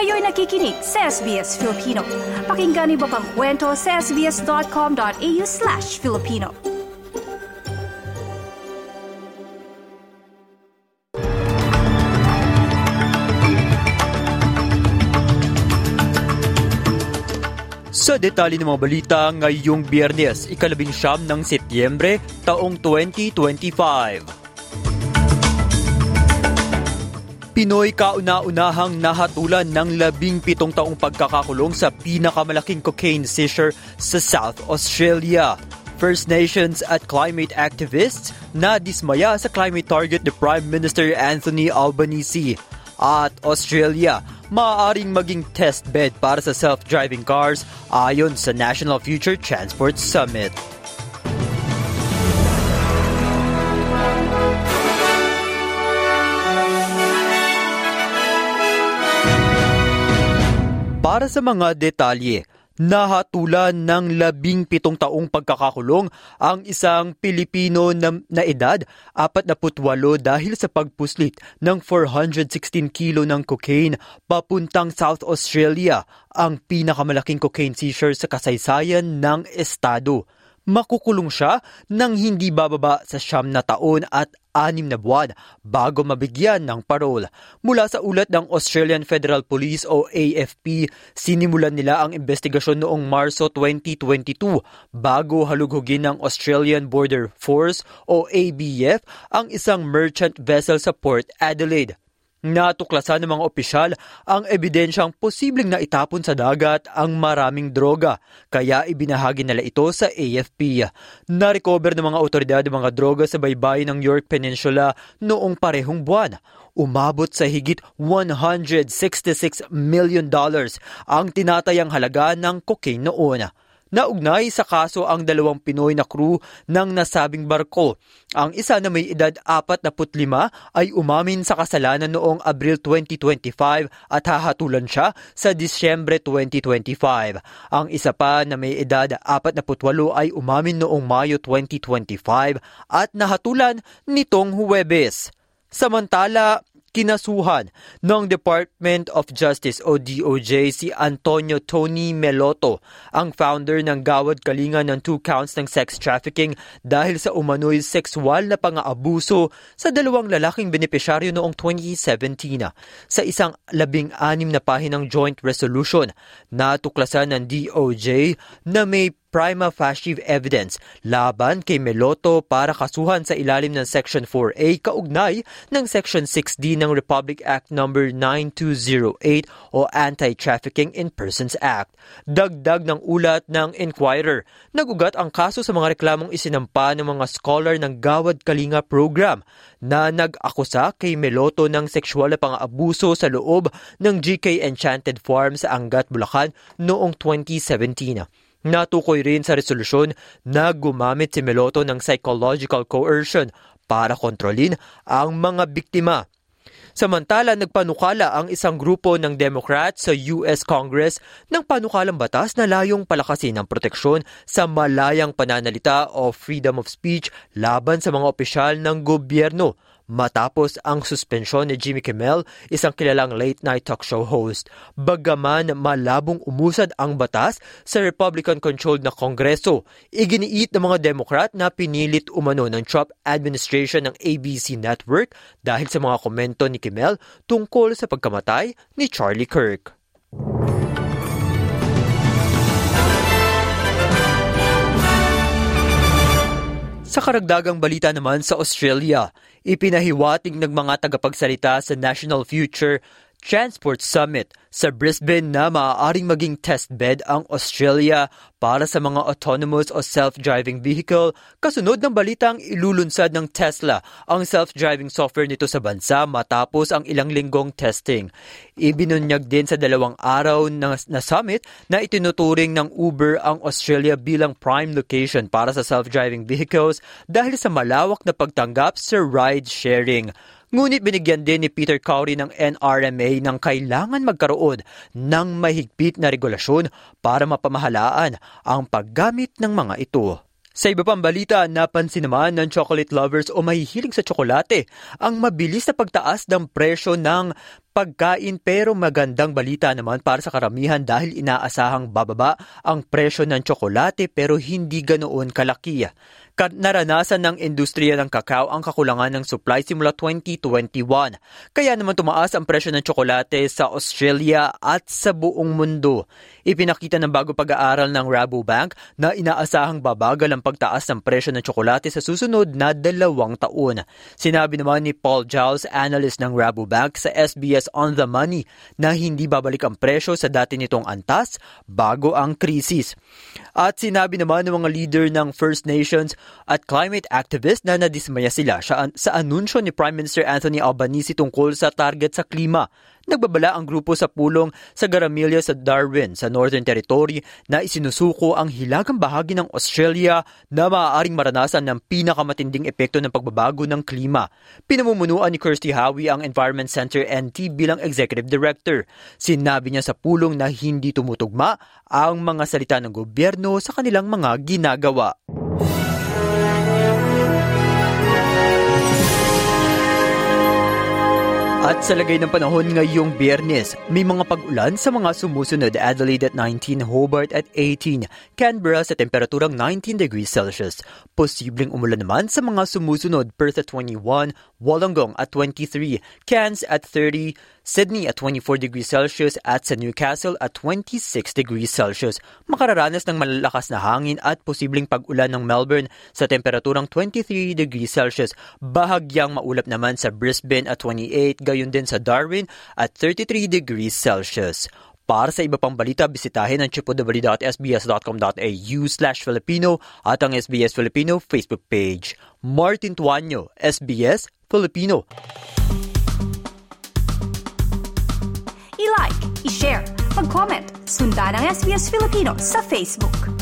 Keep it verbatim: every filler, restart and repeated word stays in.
Kayo'y nakikinig sa S B S Filipino. Pakinggan niyo pa ang kwento sa sbs.com.au slash Filipino. Sa detalye ng mga balita ngayong Biyernes, ikalabing siyam ng Setyembre, taong twenty twenty-five. Pinoy kauna-unahang nahatulan ng labing pitong taong pagkakakulong sa pinakamalaking cocaine seizure sa South Australia. First Nations at climate activists na dismaya sa climate target ni Prime Minister Anthony Albanese. At Australia, maaaring maging test bed para sa self-driving cars ayon sa National Future Transport Summit. Para sa mga detalye, nahatulan ng labing pitong taong pagkakakulong ang isang Pilipino na, na edad apat na putwalo dahil sa pagpuslit ng four hundred sixteen kilo ng cocaine papuntang South Australia, ang pinakamalaking cocaine seizure sa kasaysayan ng estado. Makukulong siya ng hindi bababa sa siyam na taon at anim na buwan bago mabigyan ng parol. Mula sa ulat ng Australian Federal Police o A F P, sinimulan nila ang investigasyon noong Marso twenty twenty-two bago halughugin ng Australian Border Force o A B F ang isang merchant vessel sa Port Adelaide. Natuklasan ng mga opisyal ang ebidensyang posibleng naitapon sa dagat ang maraming droga, kaya ibinahagi nila ito sa A F P. Narecover ng mga otoridad ng mga droga sa baybayin ng York Peninsula noong parehong buwan. Umabot sa higit one hundred sixty-six million dollars ang tinatayang halaga ng cocaine noon. Naugnay sa kaso ang dalawang Pinoy na crew ng nasabing barko. Ang isa na may edad apat na putlima ay umamin sa kasalanan noong Abril twenty twenty-five at hahatulan siya sa Disyembre twenty twenty-five. Ang isa pa na may edad apat na putwalo ay umamin noong Mayo twenty twenty-five at nahatulan nitong Huwebes. Samantala, kinasuhan ng Department of Justice o D O J si Antonio Tony Meloto, ang founder ng Gawad Kalinga, ng two counts ng sex trafficking dahil sa umano'y sexual na pang-aabuso sa dalawang lalaking benepisyaryo noong twenty seventeen. Sa isang labing-anim na pahinang joint resolution, natuklasan ng D O J na may prima facie evidence laban kay Meloto para kasuhan sa ilalim ng Section four A kaugnay ng Section six D ng Republic Act number nine two zero eight o Anti-Trafficking in Persons Act. Dagdag ng ulat ng Inquirer, nagugat ang kaso sa mga reklamong isinampa ng mga scholar ng Gawad Kalinga program na nag-akusa kay Meloto ng sexual na pang-aabuso sa loob ng G K Enchanted Farm sa Angat, Bulacan noong twenty seventeen. Natukoy rin sa resolusyon na gumamit si Meloto ng psychological coercion para kontrolin ang mga biktima. Samantala, nagpanukala ang isang grupo ng Democrat sa U S Congress ng panukalang batas na layong palakasin ang proteksyon sa malayang pananalita o freedom of speech laban sa mga opisyal ng gobyerno, matapos ang suspensyon ni Jimmy Kimmel, isang kilalang late-night talk show host. Bagaman malabong umusad ang batas sa Republican-controlled na Kongreso, iginiit ng mga Democrat na pinilit umano ng Trump administration ng A B C Network dahil sa mga komento ni Kimmel tungkol sa pagkamatay ni Charlie Kirk. Sa karagdagang balita naman sa Australia, ipinahiwatig ng mga tagapagsalita sa National Future Transport Summit sa Brisbane na maaaring maging test bed ang Australia para sa mga autonomous o self-driving vehicle kasunod ng balitang ilulunsad ng Tesla ang self-driving software nito sa bansa matapos ang ilang linggong testing. Ibinunyag din sa dalawang araw na, na summit na itinuturing ng Uber ang Australia bilang prime location para sa self-driving vehicles dahil sa malawak na pagtanggap sa ride-sharing. Ngunit binigyan din ni Peter Cowrie ng N R M A ng kailangan magkaroon ng mahigpit na regulasyon para mapamahalaan ang paggamit ng mga ito. Sa iba pang balita, napansin naman ng chocolate lovers o mahihilig sa tsokolate ang mabilis na pagtaas ng presyo ng pagkain, pero magandang balita naman para sa karamihan dahil inaasahang bababa ang presyo ng tsokolate pero hindi ganoon kalaki. Naranasan ng industriya ng kakao ang kakulangan ng supply simula twenty twenty-one. Kaya naman tumaas ang presyo ng tsokolate sa Australia at sa buong mundo. Ipinakita ng bago pag-aaral ng Rabobank na inaasahang babagal ang pagtaas ng presyo ng tsokolate sa susunod na dalawang taon. Sinabi naman ni Paul Giles, analyst ng Rabobank sa S B S On The Money, na hindi babalik ang presyo sa dati nitong antas bago ang krisis. At sinabi naman ng mga leader ng First Nations at climate activists na nadismaya sila sa anunsyo ni Prime Minister Anthony Albanese tungkol sa target sa klima. Nagbabala ang grupo sa pulong sa Garamilla sa Darwin sa Northern Territory na isinusuko ang hilagang bahagi ng Australia na maaaring maranasan ng pinakamatinding epekto ng pagbabago ng klima. Pinamumunuan ni Kirsty Howie ang Environment Center N T bilang Executive Director. Sinabi niya sa pulong na hindi tumutugma ang mga salita ng gobyerno sa kanilang mga ginagawa. At sa lagay ng panahon ngayong Biyernes, may mga pag-ulan sa mga sumusunod: Adelaide at nineteen, Hobart at eighteen, Canberra sa temperaturang nineteen degrees Celsius. Posibleng umulan naman sa mga sumusunod: Perth at twenty-one, Wollongong at twenty-three, Cairns at thirty, Sydney at twenty-four degrees Celsius at sa Newcastle at twenty-six degrees Celsius. Makararanas ng malalakas na hangin at posibleng pag-ulan ng Melbourne sa temperaturang twenty-three degrees Celsius. Bahagyang maulap naman sa Brisbane at twenty-eight, gayon din sa Darwin at thirty-three degrees Celsius. Para sa iba pang balita, bisitahin ang w w w dot s b s dot com dot a u slash Filipino at ang S B S Filipino Facebook page. Martin Tuanyo, S B S Filipino. I-like, i-share, mag-comment, sundan ang S B S Filipino sa Facebook.